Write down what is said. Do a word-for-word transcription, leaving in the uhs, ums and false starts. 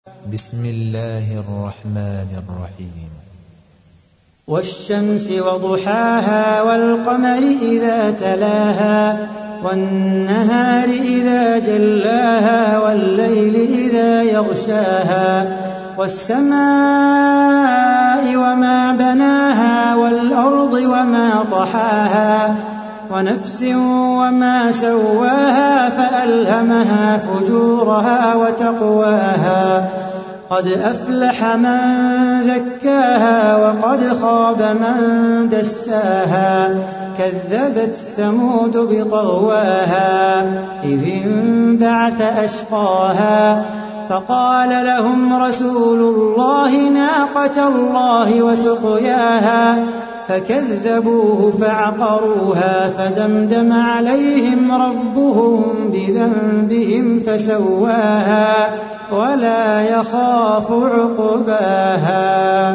بسم الله الرحمن الرحيم. والشمس وضحاها والقمر إذا تلاها والنهار إذا جلاها والليل إذا يغشاها والسماء وما بناها والأرض وما طحاها ونفس وما سواها فألهمها فجورها وتقواها قد أفلح من زكاها وقد خاب من دساها كذبت ثمود بطغواها إذ انبعث أشقاها فقال لهم رسول الله ناقة الله وسقياها فكذبوه فعقروها فدمدم عليهم ربهم بذنبهم فسواها ولا يخاف عقباها.